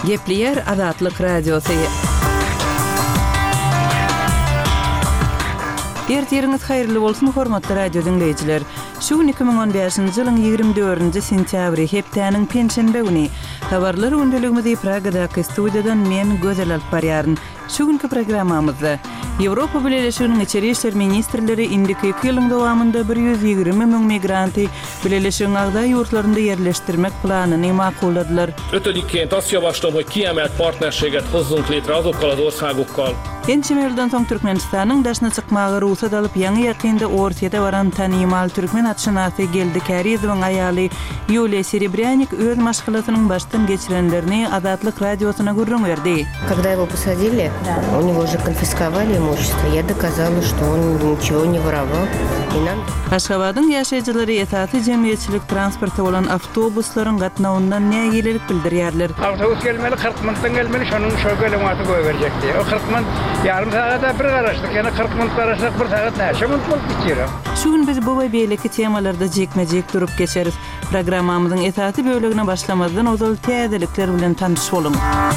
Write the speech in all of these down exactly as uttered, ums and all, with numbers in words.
Gepleyer Azatlyk Radiosu. Ertiriniz hayırlı bolsun hormatly radio dinleyijiler. Şu iki bin on beşinji ýylyň ýygrimi dördünji sentýabry hepdäniň penşenbe güni. Habarlar öndüligimizi Pragadaky studiýadan men Gözel alyp barýaryn. Şu günkü programmamyzda Ýewropa Birleşiginiň içeri işler ministrleri indiki iki ýylyň dowamında bir ýüz ýygrimi müň migranty Birleşigiň agda ýurtlarynda ýerleşdirmek planyny makulladylar. Ötödikként azt javaslom, hogy kiemelt partnerséget hozzunk létre azokkal az országokkal. Ençemelden soň Türkmenistanyň daşna çykmagy ruhsat alyp ýa-ni ýakynda ortada baran tanymal türkmen atşynasy geldi Karizowyň aýaly Yuliya Serebryanik öz maşgalatynyň başdan geçirenlerini Azatlyk radiosyna gurrun berdi. Когда его посадили, у него уже конфисковали имущество. Я доказала, что он ничего не воровал. И нам... Aşgabatyň ýaşaýjylary esaty jemgyýetçilik transporty bolan awtobuslaryň gatnawyndan nägilelik bildirýärler. Awtobus gelmeli, kırk minutdan gelmeli, şonuň şo gelematy goýberjekdi. O kırk minut yarım saata bir garaşdyk, ýani kırk minut garaşdyk, bir saat näçe minut bolup gitýär. Şu gün biz bu we beýleki temalarda jekme-jek durup geçeriz. Programmamyzyň esaty bölegine başlamazdan ozal täzelikler bilen tanış bolun.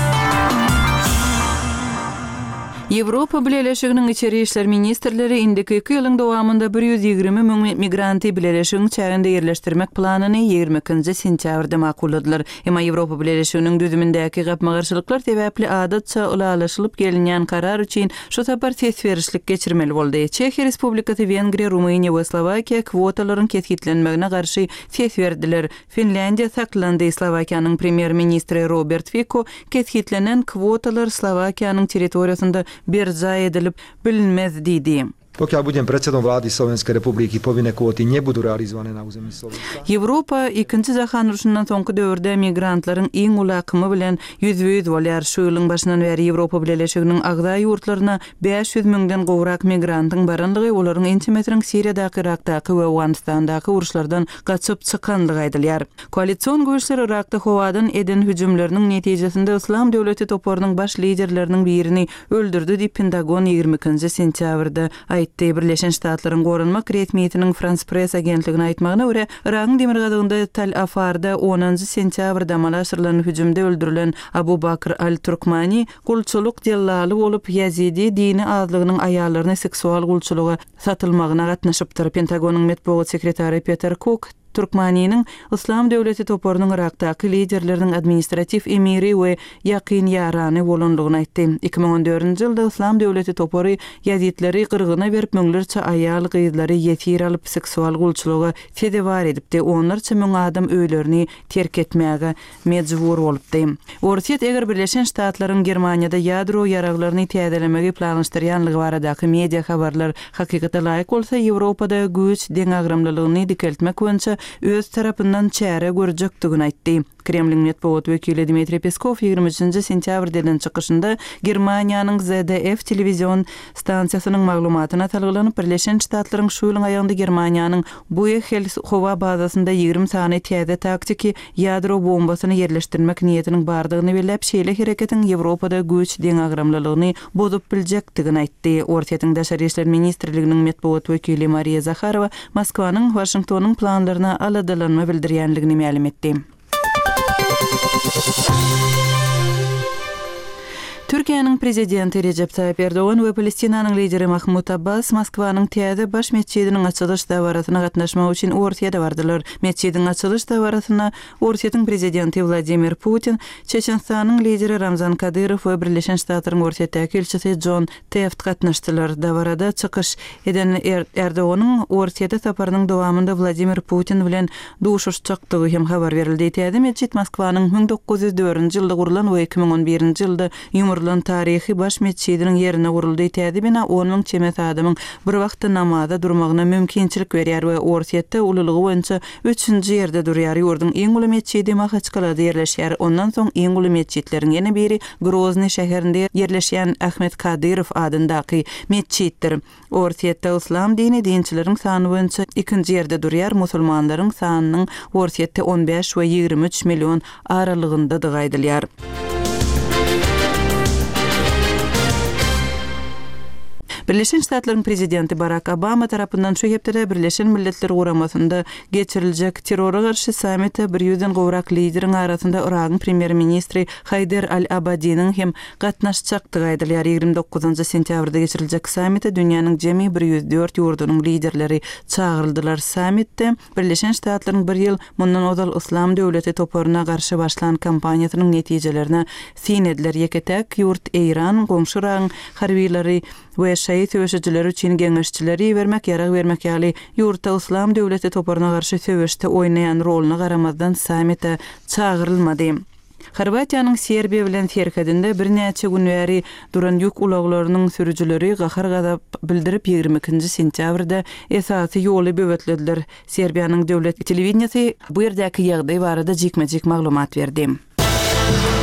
Ýewropa Birleşiginiň içeri işler ministrleri indiki iki ýylyň dowamında bir ýüz ýygrimi müň migranty Birleşigiň çäginde ýerleşdirmek planyny ýygrimi ikinji sentýabrda makulladylar. Emma Ýewropa Birleşiginiň düzümindäki gapmagarçylyklar sebäpli adatça ulalaşylyp gelinýän karar üçin şu tapar tesberişlik geçirmeli boldy. Çekiýa Respublikasy, Wengriýa, Rumyniýa we Slowakiýa kwotalaryň kesgitlenmegine garşy ses berdiler. Finlandiýa saklandy. Slowakiýanyň premier ministri Robert Fico kesgitlenen kwotalar Slowakiýanyň territoriýasynda berza edilip bilinmez diýdi. Pokiaľ budem predsedom vlády Slovenskej republiky, povinné kvóty nebudú realizované na území Slovenska. Ýewropa ikinji jahan uruşundan soňky döwürde migrantlaryň iň ulakymy bilen ýüzüýüz bolýar. Şu ýylyň başyndan beri Ýewropa Birleşiginiň agda ýurtlaryna beş ýüz müňden gowrak migrantyň baranlygy olaryň intimetriň Siriýadaky, Irakdaky we Awganistandaky uruşlardan gaçyp çykanlygy aýdylýar. Koalisiýon güýçleri Irakda howadan eden hüjümleriniň netijesinde Islam döwleti toparynyň baş liderleriniň birini öldürdi diýip Pentagon ýygrimi ikinji sentýabrda aýtdy. Birleşen Ştatlaryň gorunmak resmiýetiniň France Press agentligine aýtmagyna görä, Iragyň demir gadagynda Tel Afarda onuncu sentýabrda malaşyrylan hüjümde öldürilen Abu Bakr al-Turkmani gulçuluk dellali bolup Yazidi dini azlygynyň aýallaryny seksual gulçuluga satylmagyna gatnaşypdyr. Pentagonyň medeniýet sekretary Peter Cook Turkmanynyň Islam döwleti toparynyň Irakdaky liderleriniň administrativ emiri we ýakyn ýarany bolanlygyny aýtdy. iki bin on dördünji ýylda Islam döwleti topary ýazitleri gyrgyna berip müňlerçe aýal gyzlary ýetir alyp seksual gulçuluga tedewar edipdi. Onlarça müň adam öýlerini terk etmäge mejbur bolupdy. Ortiýet eger Birleşen Ştatlaryň Germaniýada ýadro ýaraglaryny täzelemegi planlaşdyrýanlygy baradaky media habarlar hakykata laýyk bolsa, Ýewropada güýç deň agramlylygyny dikeltmek boýunça öz tarapyndan çäre görjekdigini aýtdy. Kremlin medeniýet wekili Dmitri Peskov ýygrimi üçinji sentýabrdan çykyşynda Germaniýanyň Z D F telewizion stansiýasynyň maglumatyna talgylanyp Birleşen Ştatlaryň şu ýylyň aýagynda Germaniýanyň Buechel howa bazasynda ýygrimi sany täze taktiki ýadro bombasyny ýerleşdirmek niýetiniň bardygyny belläp şeýle hereketiň Ýewropada güýç deň agramlylygyny bozup biljekdigini aýtdy. Ortiýetiň daşary işler ministrliginiň medeniýet wekili Mariya Zakharova Moskwanyň Washingtonyň planlaryna aladalanma bildirýänligini ma'lum etdi. Türkiýanyň prezidenti Recep Tayyip Erdogan we Palestinanyň lideri Mahmud Abbas Moskwanyň täze baş mesçidiniň açylyş dawaratyna gatnaşmak üçin ortaya bardylar. Mesçidiň açylyş dawaratyna Ortiýetiň prezidenti Vladimir Putin, Çeçenistanyň lideri Ramzan Kadyrow we Birleşen Ştatlaryň Ortiýetdäki elçisi John Teft gatnaşdylar. Dawarada çykyş eden er Erdoganyň Ortiýada saparynyň dowamında Vladimir Putin bilen duşuşjakdygy hem habar berildi. Täze mesçid Moskwanyň bin dokuz ýüz dördünji ýylda gurulan we iki bin on birinji ýylda ýumurlan tarihi baş mesçidiniň ýerine guruldy. Täze bina on müň çemet adamyň bir wagtda namaza durmagyna mümkinçilik berýär we Ortiýetde ululygy boýunça üçünji ýerde durýar. Ýurdun iň uly mesçidi Mahaçkalada ýerleşýär. Ondan soň iň uly mesçitleriň ýene biri Grozny şäherinde ýerleşýän Ahmet Kadyrow adyndaky mesçitdir. Ortiýetde Islam dini dinçileriň sany boýunça ikinji ýerde durýar. Musulmanlaryň sanynyň Ortiýetde on beş we ýygrimi üç million aralygynda aýdylýar. Birleşen Ştatlaryň prezidenti Barack Obama tarapyndan şu hepde Birleşen Milletler Guramasynda geçiriljek terrora garşy sammitde bir ýüzden gowrak lideriň arasynda Iragyň premier ministri Haider al-Abadiň hem gatnaşjakdygy aýdylýar. ýygrimi dokuzynjy sentýabrda geçiriljek sammitde dünýäniň jemi bir ýüz dört ýurdunyň liderleri çağıryldylar. Sammitde Birleşen Ştatlaryň bir ýyl mundan ozal Islam döwleti toparyna garşy başlan kampaniýasynyň netijelerine sinediler. Ýeketek ýurt Eýran, goňşy Iragyň harbiýleri we şeýit söwüşçileri üçin geňeşçileri bermek ýarag bermek ýaly ýurtda Islam döwleti toparyna garşy söwüşde oýnaýan roluny garamazdan sammitde çağırylmady. Horwatiýanyň Serbiýa bilen terkedinde bir näçe gün bäri duran ýük ulaglarynyň sürüjileri gahar gadap bildirip ýygrimi ikinji sentýabrda esasy ýoly böwetlediler. Serbiýanyň döwlet telewizionasy bu ýerdäki ýagdaý barada jekme-jek maglumat berdi.